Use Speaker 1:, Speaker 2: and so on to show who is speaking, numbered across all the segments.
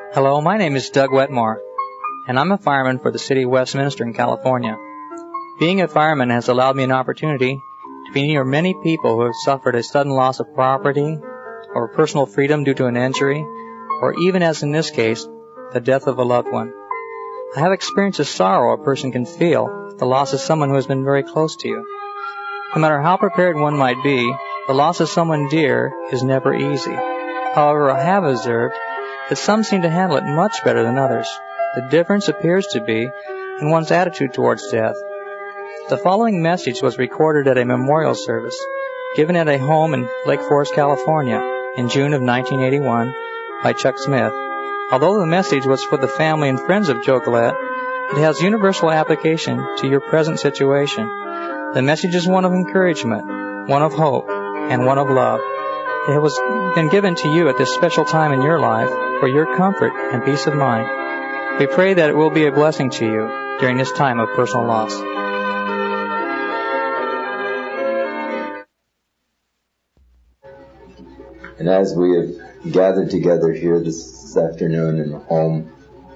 Speaker 1: Hello, my name is Doug Wetmore, and I'm a fireman for the city of Westminster in California. Being a fireman has allowed me an opportunity to be near many people who have suffered a sudden loss of property or personal freedom due to an injury, or even as in this case, the death of a loved one. I have experienced the sorrow a person can feel at the loss of someone who has been very close to you. No matter how prepared one might be, the loss of someone dear is never easy. However, I have observed that some seem to handle it much better than others. The difference appears to be in one's attitude towards death. The following message was recorded at a memorial service given at a home in Lake Forest, California in June of 1981 by Chuck Smith. Although the message was for the family and friends of Joe Galette, it has universal application to your present situation. The message is one of encouragement, one of hope, and one of love. It has been given to you at this special time in your life for your comfort and peace of mind. We pray that it will be a blessing to you during this time of personal loss.
Speaker 2: And as we have gathered together here this afternoon in the home,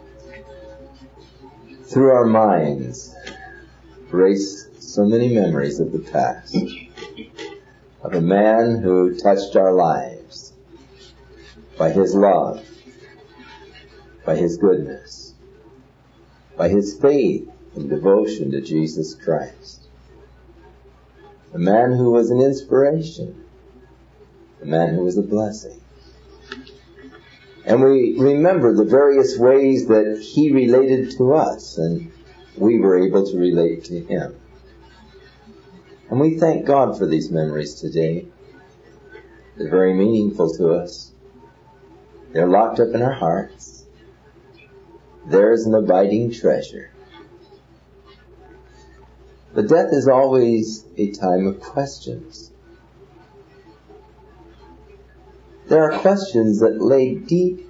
Speaker 2: through our minds race so many memories of the past, of a man who touched our lives by his love, by his goodness, by his faith and devotion to Jesus Christ. A man who was an inspiration, a man who was a blessing. And we remember the various ways that he related to us, and we were able to relate to him. And we thank God for these memories today. They're very meaningful to us. They're locked up in our hearts. There is an abiding treasure. But death is always a time of questions. There are questions that lay deep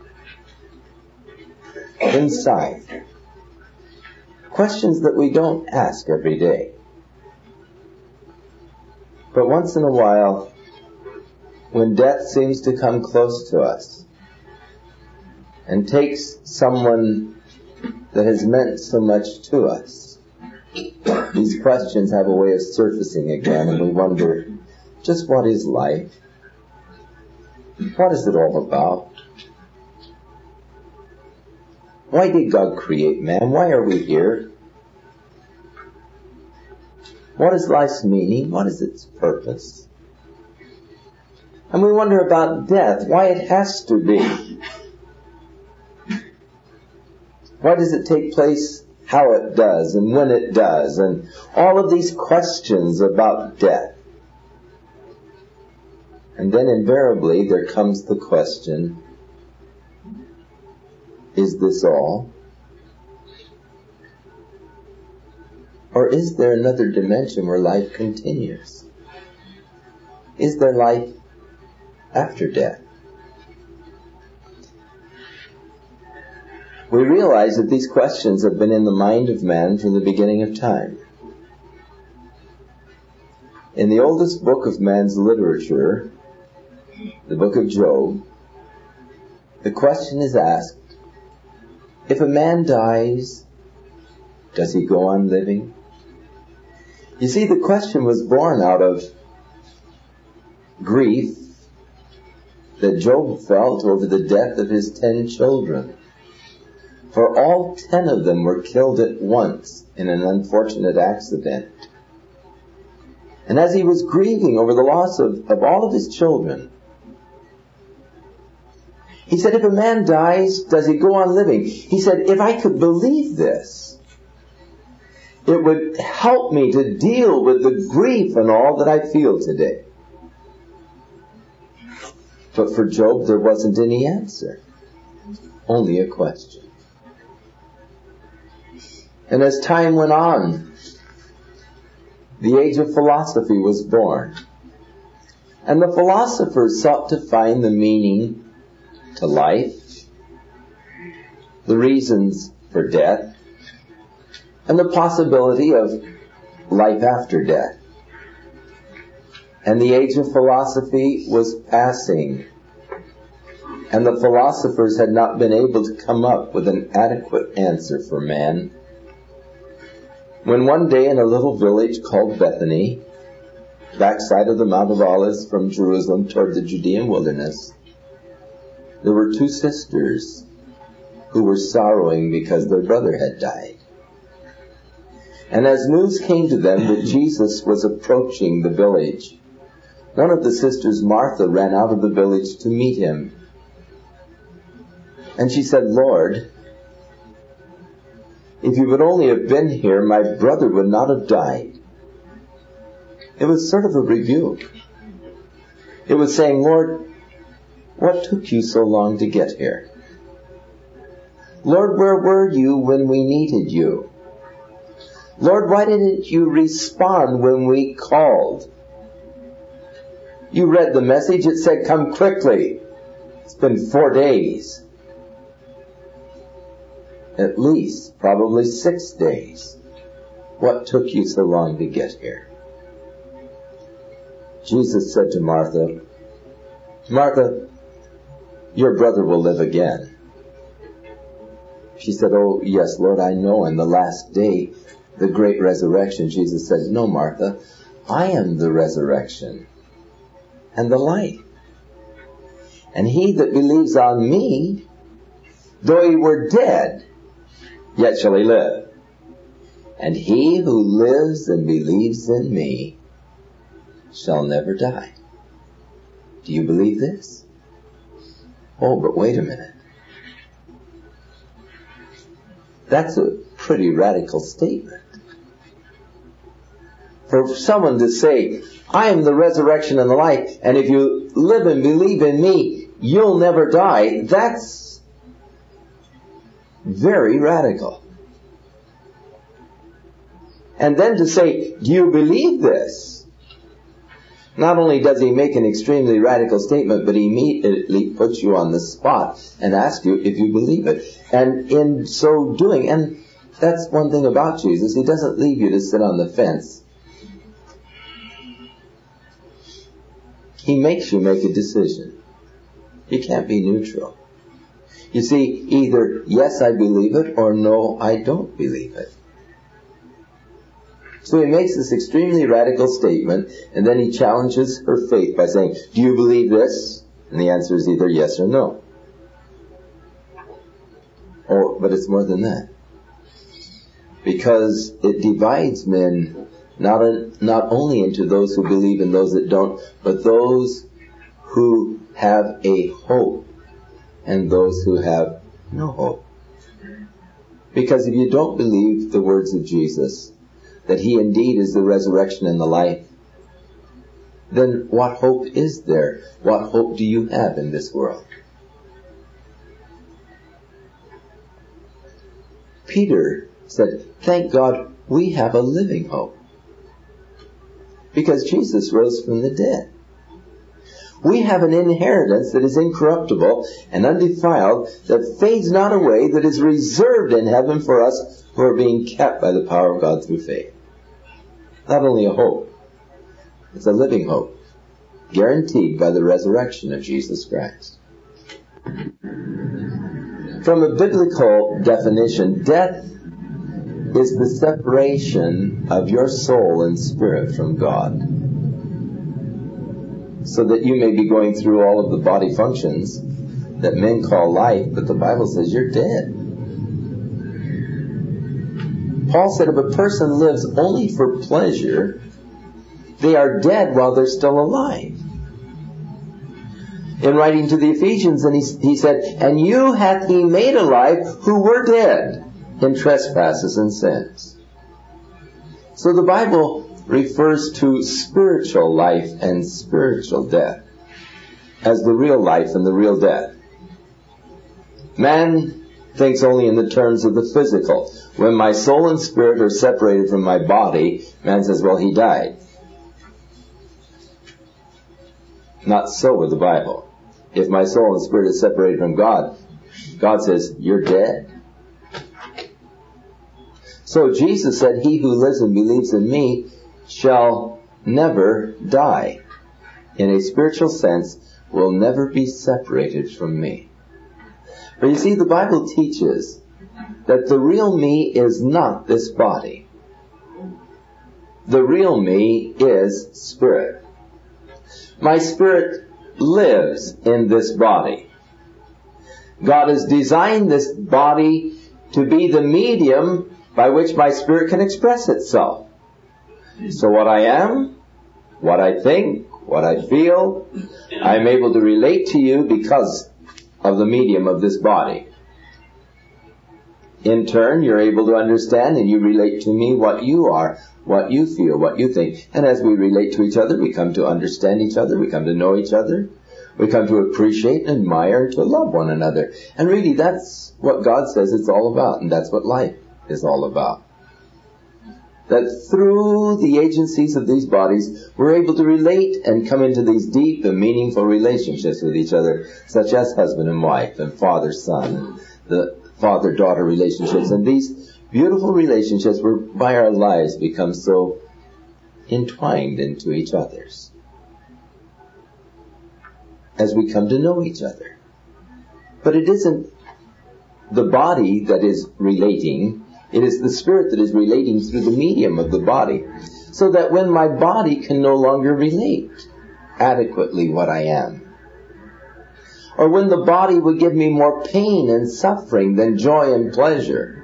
Speaker 2: inside. Questions that we don't ask every day. But once in a while, when death seems to come close to us and takes someone that has meant so much to us, these questions have a way of surfacing again, and we wonder, just what is life? What is it all about? Why did God create man? Why are we here? What is life's meaning? What is its purpose? And we wonder about death, why it has to be. Why does it take place how it does and when it does? And all of these questions about death. And then invariably there comes the question, is this all? Or is there another dimension where life continues? Is there life after death? We realize that these questions have been in the mind of man from the beginning of time. In the oldest book of man's literature, the book of Job, the question is asked, if a man dies, does he go on living? You see, the question was born out of grief that Job felt over the death of his 10 children. For all 10 of them were killed at once in an unfortunate accident. And as he was grieving over the loss of all of his children, he said, if a man dies, does he go on living? He said, if I could believe this, it would help me to deal with the grief and all that I feel today. But for Job, there wasn't any answer. Only a question. And as time went on, the age of philosophy was born. And the philosophers sought to find the meaning to life, the reasons for death, and the possibility of life after death. And the age of philosophy was passing. and the philosophers had not been able to come up with an adequate answer for man, when one day in a little village called Bethany, backside of the Mount of Olives from Jerusalem toward the Judean wilderness, there were two sisters who were sorrowing because their brother had died. And as news came to them that Jesus was approaching the village, one of the sisters, Martha, ran out of the village to meet him. And she said, "Lord, if you would only have been here, my brother would not have died." It was sort of a rebuke. It was saying, "Lord, what took you so long to get here? Lord, where were you when we needed you? Lord, why didn't you respond when we called? You read the message, it said, 'Come quickly.' It's been 4 days. At least, probably 6 days. What took you so long to get here?" Jesus said to Martha, "Martha, your brother will live again." She said, "Oh, yes, Lord, I know in the last day, the great resurrection." Jesus said, "No, Martha, I am the resurrection and the life. And he that believes on me, though he were dead, yet shall he live. And he who lives and believes in me shall never die." Do you believe this? Oh, but wait a minute. That's a pretty radical statement. For someone to say, "I am the resurrection and the life, and if you live and believe in me, you'll never die," that's very radical. And then to say, "Do you believe this?" Not only does he make an extremely radical statement, but he immediately puts you on the spot and asks you if you believe it. And in so doing, and that's one thing about Jesus, he doesn't leave you to sit on the fence. He makes you make a decision. You can't be neutral. You see, either yes, I believe it, or no, I don't believe it. So he makes this extremely radical statement, and then he challenges her faith by saying, "Do you believe this?" And the answer is either yes or no. Oh, but it's more than that. Because it divides men not only into those who believe and those that don't, but those who have a hope and those who have no hope. Because if you don't believe the words of Jesus, that he indeed is the resurrection and the life, then what hope is there? What hope do you have in this world? Peter said, "Thank God we have a living hope." Because Jesus rose from the dead. We have an inheritance that is incorruptible and undefiled, that fades not away, that is reserved in heaven for us who are being kept by the power of God through faith. Not only a hope, it's a living hope, guaranteed by the resurrection of Jesus Christ. From a biblical definition, death is the separation of your soul and spirit from God, so that you may be going through all of the body functions that men call life, but the Bible says you're dead. Paul said if a person lives only for pleasure, they are dead while they're still alive. In writing to the Ephesians, and he said, "And you hath he made alive who were dead in trespasses and sins." So the Bible refers to spiritual life and spiritual death as the real life and the real death. Man thinks only in the terms of the physical. When my soul and spirit are separated from my body, man says, "Well, he died." Not so with the Bible. If my soul and spirit is separated from God, God says, "You're dead." So Jesus said, "He who lives and believes in me shall never die." In a spiritual sense, will never be separated from me. For you see, the Bible teaches that the real me is not this body. The real me is spirit. My spirit lives in this body. God has designed this body to be the medium by which my spirit can express itself. So what I am, what I think, what I feel, I'm able to relate to you because of the medium of this body. In turn, you're able to understand and you relate to me what you are, what you feel, what you think. And as we relate to each other, we come to understand each other, we come to know each other, we come to appreciate and admire and to love one another. And really, that's what God says it's all about, and that's what life is all about. That through the agencies of these bodies, we're able to relate and come into these deep and meaningful relationships with each other, such as husband and wife and father-son, the father-daughter relationships, and these beautiful relationships whereby our lives become so entwined into each other's as we come to know each other. But it isn't the body that is relating, it is the spirit that is relating through the medium of the body, so that when my body can no longer relate adequately what I am, or when the body would give me more pain and suffering than joy and pleasure,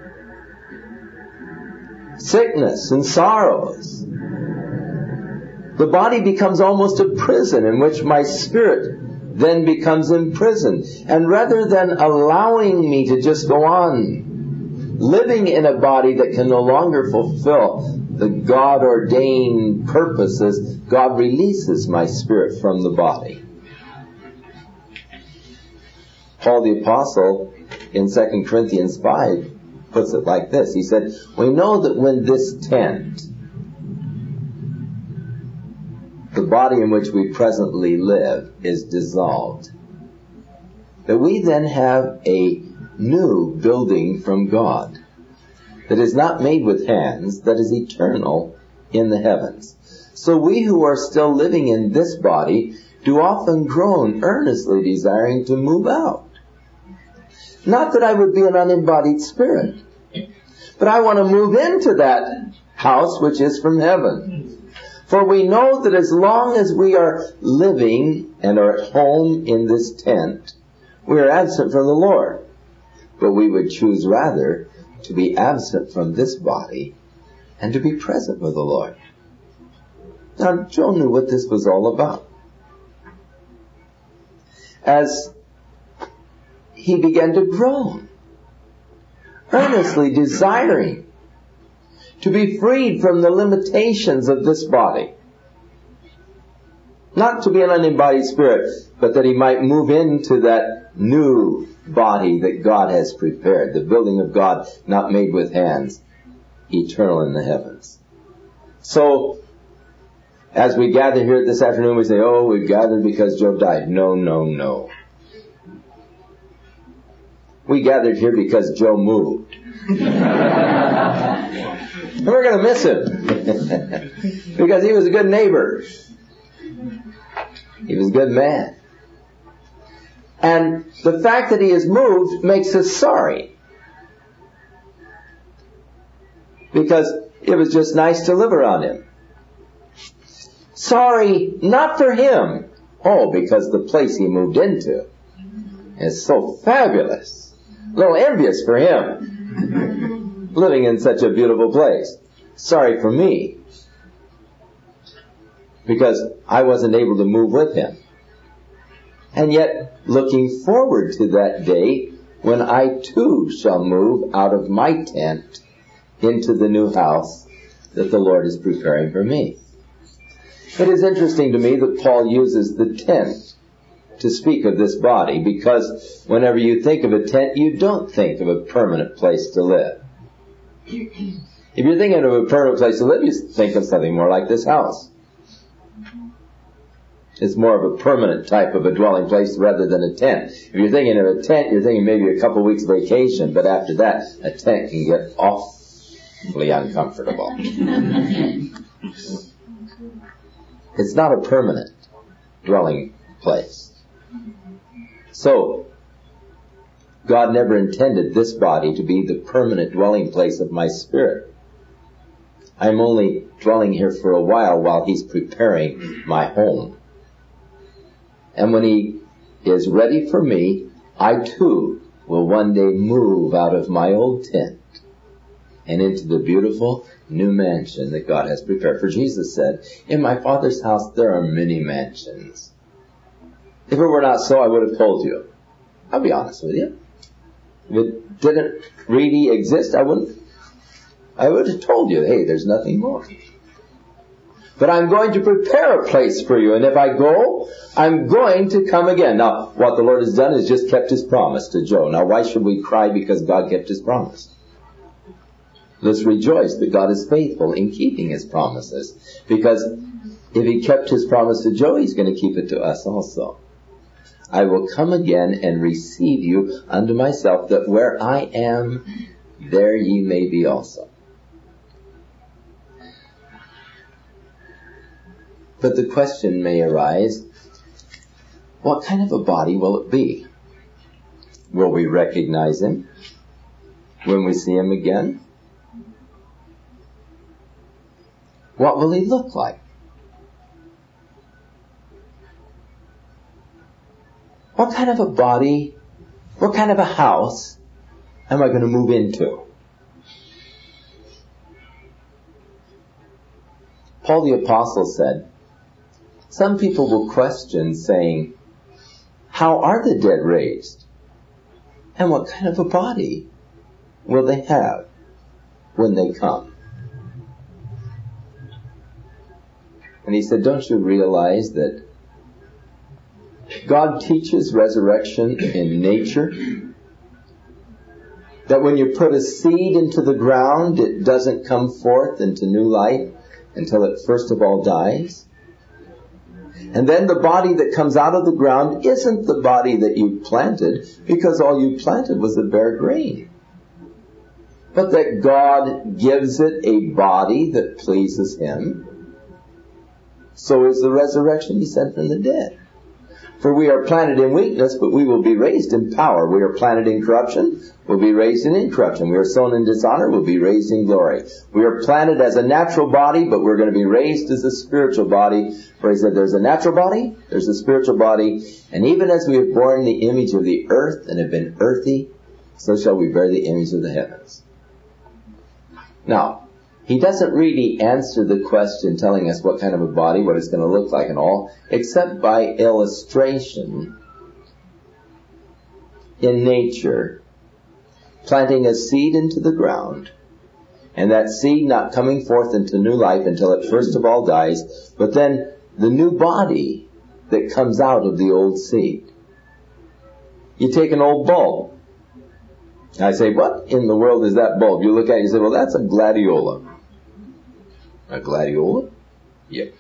Speaker 2: sickness and sorrows, the body becomes almost a prison in which my spirit then becomes imprisoned. And rather than allowing me to just go on living in a body that can no longer fulfill the God-ordained purposes, God releases my spirit from the body. Paul the Apostle in 2 Corinthians 5 puts it like this. He said, we know that when this tent, the body in which we presently live, is dissolved, that we then have a new building from God that is not made with hands, that is eternal in the heavens. So we who are still living in this body do often groan, earnestly desiring to move out. Not that I would be an unembodied spirit, but I want to move into that house which is from heaven. For we know that as long as we are living and are at home in this tent, we are absent from the Lord. But we would choose rather to be absent from this body and to be present with the Lord. Now, Joe knew what this was all about. As he began to groan, earnestly desiring to be freed from the limitations of this body. Not to be an unembodied spirit, but that he might move into that new body that God has prepared, the building of God not made with hands, eternal in the heavens. So, as we gather here this afternoon, we say, oh, we've gathered because Joe died. No, no, no. We gathered here because Joe moved. And we're going to miss him because he was a good neighbor. He was a good man. And the fact that he has moved makes us sorry, because it was just nice to live around him. Sorry, not for him. Oh, because the place he moved into is so fabulous. A little envious for him, living in such a beautiful place. Sorry for me, because I wasn't able to move with him. And yet, looking forward to that day when I too shall move out of my tent into the new house that the Lord is preparing for me. It is interesting to me that Paul uses the tent to speak of this body, because whenever you think of a tent, you don't think of a permanent place to live. If you're thinking of a permanent place to live, you think of something more like this house. It's more of a permanent type of a dwelling place rather than a tent. If you're thinking of a tent, you're thinking maybe a couple weeks vacation, but after that, a tent can get awfully uncomfortable. It's not a permanent dwelling place. So, God never intended this body to be the permanent dwelling place of my spirit. I'm only dwelling here for a while He's preparing my home. And when He is ready for me, I too will one day move out of my old tent and into the beautiful new mansion that God has prepared. For Jesus said, in my Father's house there are many mansions. If it were not so, I would have told you. I'll be honest with you. If it didn't really exist, I would have told you, hey, there's nothing more. But I'm going to prepare a place for you, and if I go, I'm going to come again. Now, what the Lord has done is just kept His promise to Joe. Now, why should we cry because God kept His promise? Let's rejoice that God is faithful in keeping His promises. Because if He kept His promise to Joe, He's going to keep it to us also. I will come again and receive you unto myself, that where I am, there ye may be also. But the question may arise, what kind of a body will it be? Will we recognize Him when we see Him again? What will He look like? What kind of a body, what kind of a house am I going to move into? Paul the Apostle said, some people will question saying, how are the dead raised? And what kind of a body will they have when they come? And he said, don't you realize that God teaches resurrection in nature? That when you put a seed into the ground, it doesn't come forth into new life until it first of all dies. And then the body that comes out of the ground isn't the body that you planted, because all you planted was a bare grain. But that God gives it a body that pleases Him. So is the resurrection He sent from the dead. For we are planted in weakness, but we will be raised in power. We are planted in corruption, we'll be raised in incorruption. We are sown in dishonor, we'll be raised in glory. We are planted as a natural body, but we're going to be raised as a spiritual body. For He said, there's a natural body, there's a spiritual body, and even as we have borne the image of the earth and have been earthy, so shall we bear the image of the heavens. Now, he doesn't really answer the question telling us what kind of a body, what it's going to look like and all, except by illustration in nature, planting a seed into the ground, and that seed not coming forth into new life until it first of all dies, but then the new body that comes out of the old seed. You take an old bulb. I say, what in the world is that bulb? You look at it and you say, well, that's a gladiola. A gladiola? Yep.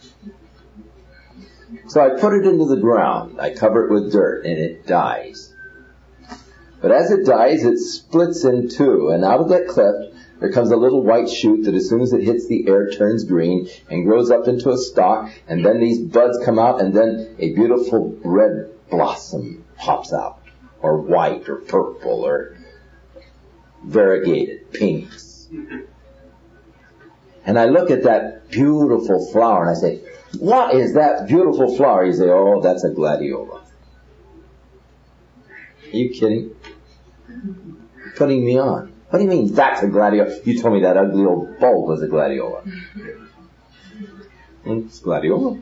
Speaker 2: So I put it into the ground. I cover it with dirt, and it dies. But as it dies, it splits in two, and out of that cleft, there comes a little white shoot that as soon as it hits the air turns green and grows up into a stalk, and then these buds come out, and then a beautiful red blossom pops out, or white, or purple, or variegated pinks. And I look at that beautiful flower and I say, what is that beautiful flower? You say, oh, that's a gladiola. Are you kidding? You're putting me on. What do you mean that's a gladiola? You told me that ugly old bulb was a gladiola. It's gladiola.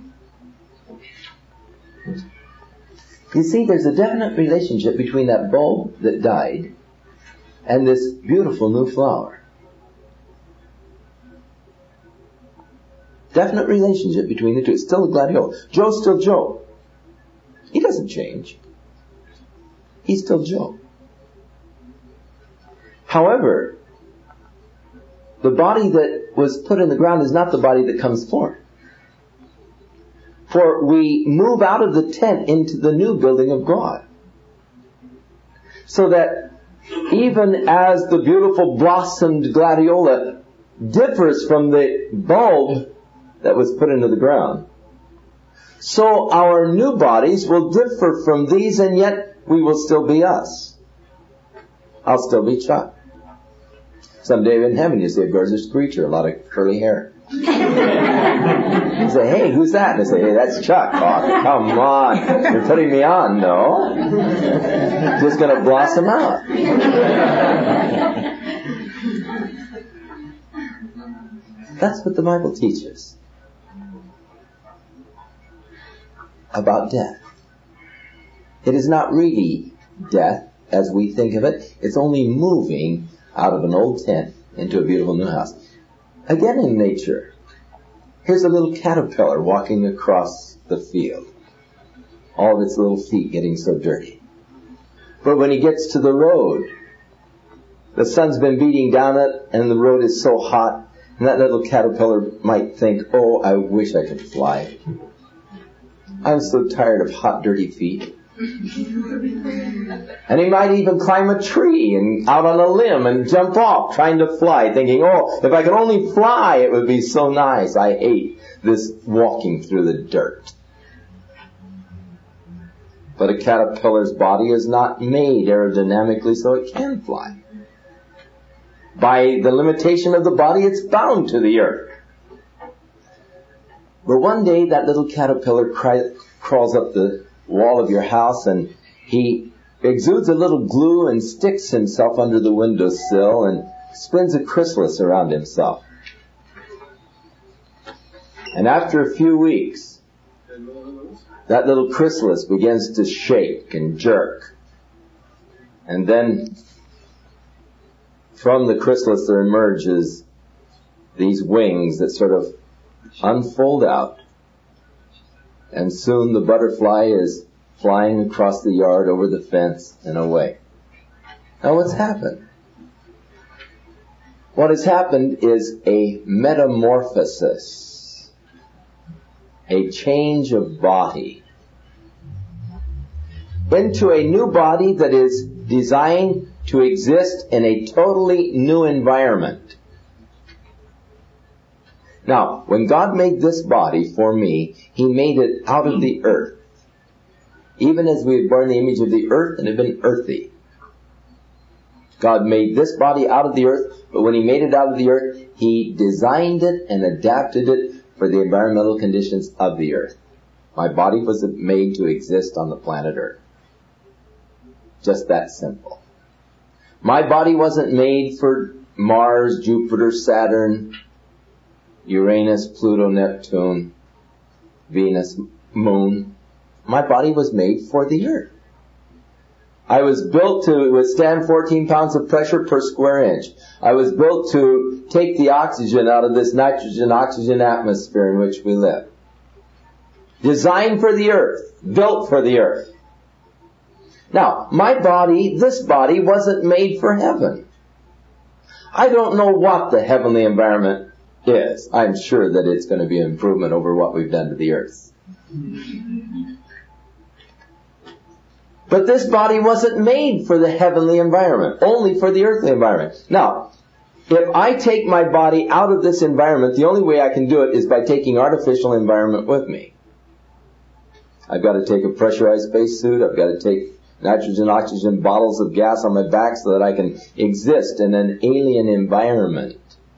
Speaker 2: You see, there's a definite relationship between that bulb that died and this beautiful new flower. Definite relationship between the two. It's still a gladiola. Joe's still Joe. He doesn't change. He's still Joe. However, the body that was put in the ground is not the body that comes forth. For we move out of the tent into the new building of God. So that even as the beautiful blossomed gladiola differs from the bulb that was put into the ground, So our new bodies will differ from these, and yet we will still be us. I'll still be Chuck. Someday in heaven you see a gorgeous creature, a lot of curly hair. You say, hey, who's that? And I say, hey, that's Chuck. Oh, come on. You're putting me on. No. Just going to blossom out. That's what the Bible teaches about death. It is not really death as we think of it. It's only moving out of an old tent into a beautiful new house. Again, in nature, here's a little caterpillar walking across the field. All of its little feet getting so dirty. But when he gets to the road, the sun's been beating down it and the road is so hot, and that little caterpillar might think, oh, I wish I could fly. I'm so tired of hot, dirty feet. And he might even climb a tree and out on a limb and jump off trying to fly, thinking, oh, if I could only fly, it would be so nice. I hate this walking through the dirt. But a caterpillar's body is not made aerodynamically so it can fly. By the limitation of the body, it's bound to the earth. But one day that little caterpillar crawls up the wall of your house and he exudes a little glue and sticks himself under the windowsill and spins a chrysalis around himself. And after a few weeks, that little chrysalis begins to shake and jerk. And then from the chrysalis there emerges these wings that sort of unfold out. And soon the butterfly is flying across the yard, over the fence, and away. Now what's happened? What has happened is a metamorphosis, a change of body, into a new body that is designed to exist in a totally new environment. Now, when God made this body for me, He made it out of the earth. Even as we had borne the image of the earth and had been earthy. God made this body out of the earth, but when He made it out of the earth, He designed it and adapted it for the environmental conditions of the earth. My body was made to exist on the planet Earth. Just that simple. My body wasn't made for Mars, Jupiter, Saturn, Uranus, Pluto, Neptune, Venus, Moon. My body was made for the earth. I was built to withstand 14 pounds of pressure per square inch. I was built to take the oxygen out of this nitrogen-oxygen atmosphere in which we live. Designed for the earth. Built for the earth. Now, my body, this body, wasn't made for heaven. I don't know what the heavenly environment is. I'm sure that it's going to be an improvement over what we've done to the earth. But this body wasn't made for the heavenly environment, only for the earthly environment. Now, if I take my body out of this environment, the only way I can do it is by taking artificial environment with me. I've got to take a pressurized spacesuit. I've got to take nitrogen, oxygen bottles of gas on my back so that I can exist in an alien environment.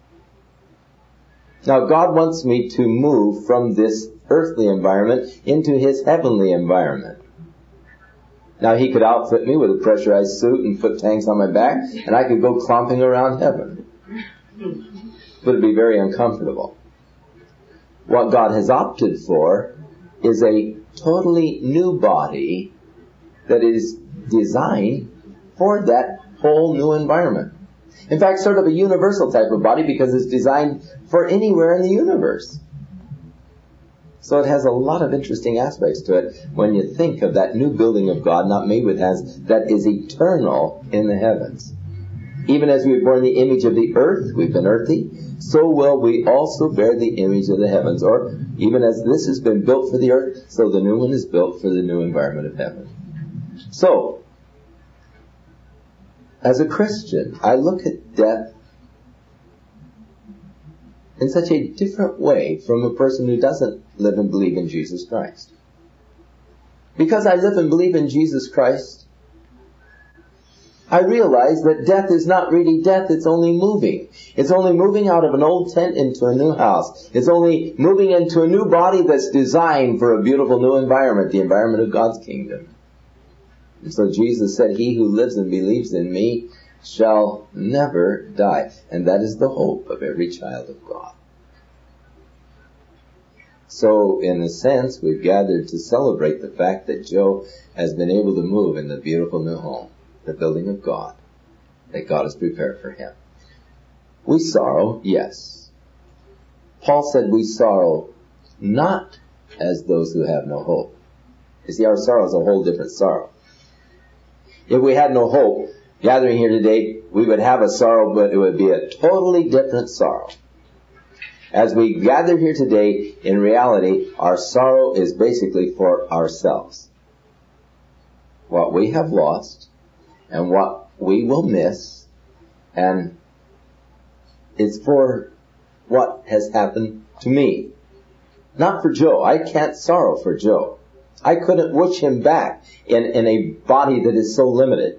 Speaker 2: Now, God wants me to move from this earthly environment into His heavenly environment. Now, He could outfit me with a pressurized suit and foot tanks on my back, and I could go clomping around heaven. But it'd be very uncomfortable. What God has opted for is a totally new body that is designed for that whole new environment. In fact, sort of a universal type of body because it's designed for anywhere in the universe. So it has a lot of interesting aspects to it when you think of that new building of God, not made with hands, that is eternal in the heavens. Even as we've borne the image of the earth, we've been earthy, so will we also bear the image of the heavens. Or even as this has been built for the earth, so the new one is built for the new environment of heaven. So, as a Christian, I look at death in such a different way from a person who doesn't live and believe in Jesus Christ. Because I live and believe in Jesus Christ, I realize that death is not really death, it's only moving. It's only moving out of an old tent into a new house. It's only moving into a new body that's designed for a beautiful new environment, the environment of God's kingdom. And so Jesus said, he who lives and believes in me shall never die. And that is the hope of every child of God. So, in a sense, we've gathered to celebrate the fact that Joe has been able to move in the beautiful new home, the building of God, that God has prepared for him. We sorrow, yes. Paul said we sorrow not as those who have no hope. You see, our sorrow is a whole different sorrow. If we had no hope, gathering here today, we would have a sorrow, but it would be a totally different sorrow. As we gather here today, in reality, our sorrow is basically for ourselves. What we have lost, and what we will miss, and it's for what has happened to me. Not for Joe. I can't sorrow for Joe. I couldn't wish him back in a body that is so limited.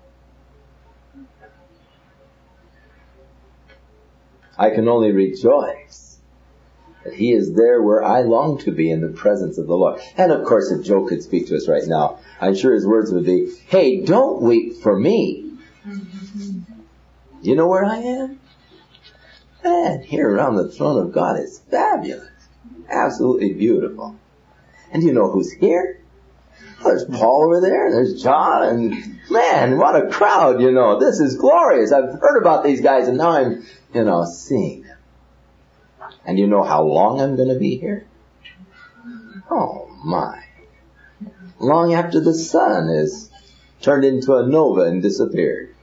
Speaker 2: I can only rejoice that he is there where I long to be, in the presence of the Lord. And of course, if Joe could speak to us right now, I'm sure his words would be, hey, don't weep for me. You know where I am? Man, here around the throne of God is fabulous. Absolutely beautiful. And do you know who's here? Oh, there's Paul over there, and there's John, and man, what a crowd, you know. This is glorious. I've heard about these guys, and now I'm, seeing them. And you know how long I'm going to be here? Oh, my. Long after the sun is turned into a nova and disappeared.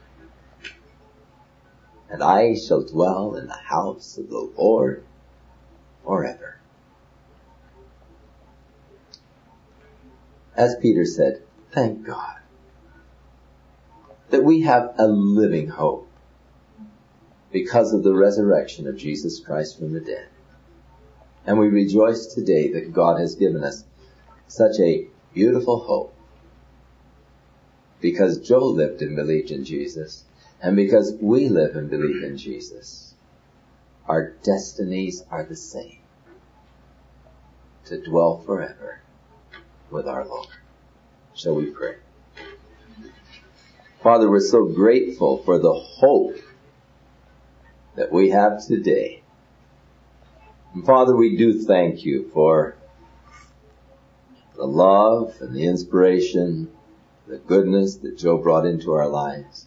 Speaker 2: And I shall dwell in the house of the Lord forever. As Peter said, thank God that we have a living hope because of the resurrection of Jesus Christ from the dead. And we rejoice today that God has given us such a beautiful hope, because Joe lived and believed in Jesus, and because we live and believe in Jesus. Our destinies are the same, to dwell forever with our Lord. Shall we pray? Father, we're so grateful for the hope that we have today. And Father, we do thank you for the love and the inspiration, the goodness that Joe brought into our lives.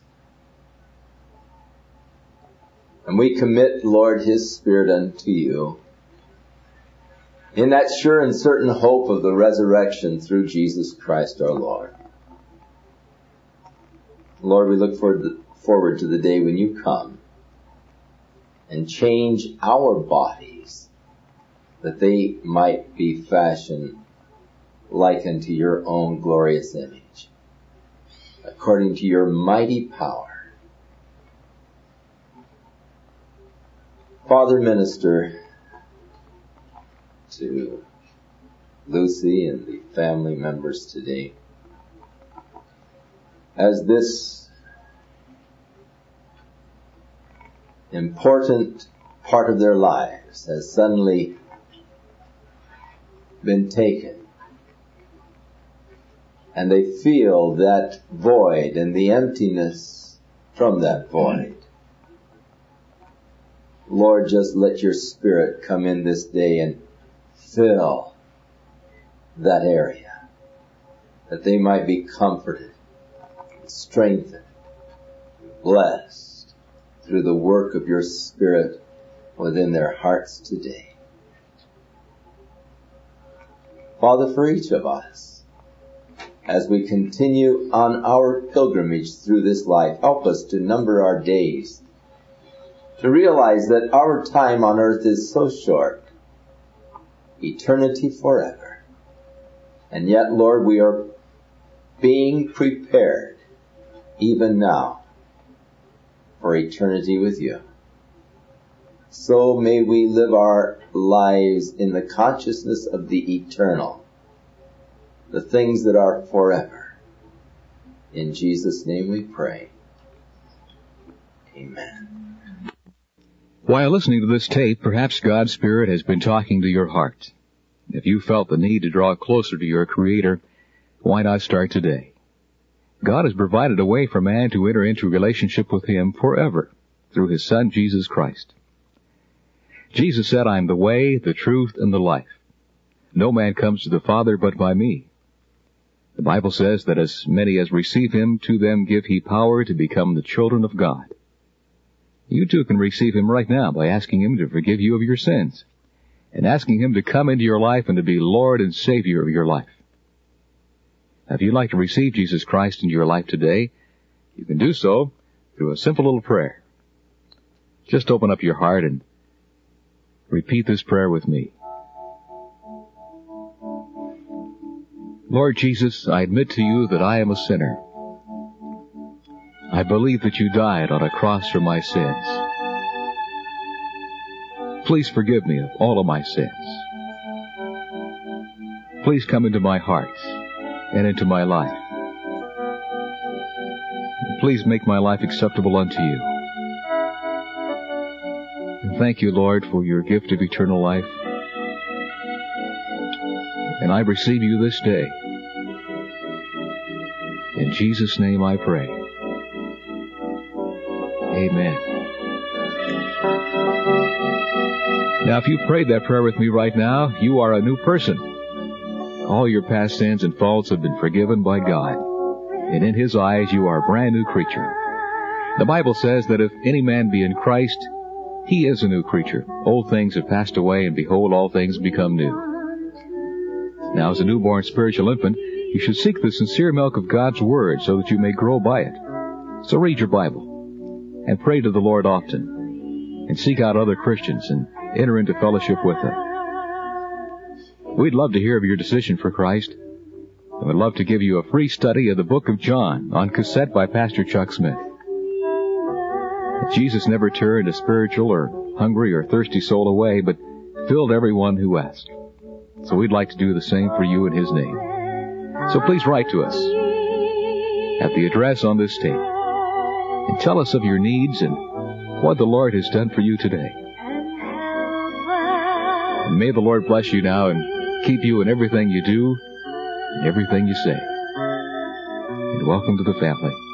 Speaker 2: And we commit, Lord, his spirit unto you, in that sure and certain hope of the resurrection through Jesus Christ our Lord. Lord, we look forward to the day when you come and change our bodies, that they might be fashioned like unto your own glorious image, according to your mighty power. Father, minister to Lucy and the family members today, as this important part of their lives has suddenly been taken, and they feel that void and the emptiness from that void. Lord, just let your Spirit come in this day and fill that area, that they might be comforted, strengthened, blessed through the work of your Spirit within their hearts today. Father, for each of us, as we continue on our pilgrimage through this life, help us to number our days, to realize that our time on earth is so short, eternity forever. And yet, Lord, we are being prepared even now for eternity with you. so may we live our lives in the consciousness of the eternal, the things that are forever. In Jesus' name we pray. Amen.
Speaker 3: While listening to this tape, perhaps God's Spirit has been talking to your heart. If you felt the need to draw closer to your Creator, why not start today? God has provided a way for man to enter into a relationship with Him forever through His Son, Jesus Christ. Jesus said, I am the way, the truth, and the life. No man comes to the Father but by me. The Bible says that as many as receive Him, to them give He power to become the children of God. You too can receive Him right now by asking Him to forgive you of your sins and asking Him to come into your life and to be Lord and Savior of your life. Now, if you'd like to receive Jesus Christ into your life today, you can do so through a simple little prayer. Just open up your heart and repeat this prayer with me. Lord Jesus, I admit to you that I am a sinner. I believe that you died on a cross for my sins. Please forgive me of all of my sins. Please come into my heart and into my life. Please make my life acceptable unto you. And thank you, Lord, for your gift of eternal life. And I receive you this day. In Jesus' name I pray. Amen. Now, if you prayed that prayer with me right now, you are a new person. All your past sins and faults have been forgiven by God. And in His eyes, you are a brand new creature. The Bible says that if any man be in Christ, he is a new creature. Old things have passed away, and behold, all things become new. Now, as a newborn spiritual infant, you should seek the sincere milk of God's Word so that you may grow by it. So read your Bible, and pray to the Lord often, and seek out other Christians, and enter into fellowship with them. We'd love to hear of your decision for Christ, and we'd love to give you a free study of the book of John on cassette by Pastor Chuck Smith. Jesus never turned a spiritual or hungry or thirsty soul away, but filled everyone who asked. So we'd like to do the same for you in His name. So please write to us at the address on this tape and tell us of your needs and what the Lord has done for you today. And may the Lord bless you now and keep you in everything you do and everything you say. And welcome to the family.